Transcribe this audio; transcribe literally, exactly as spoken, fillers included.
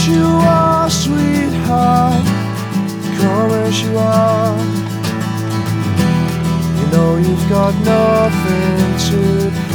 as you are, sweetheart. Come as you are. You know you've got nothing to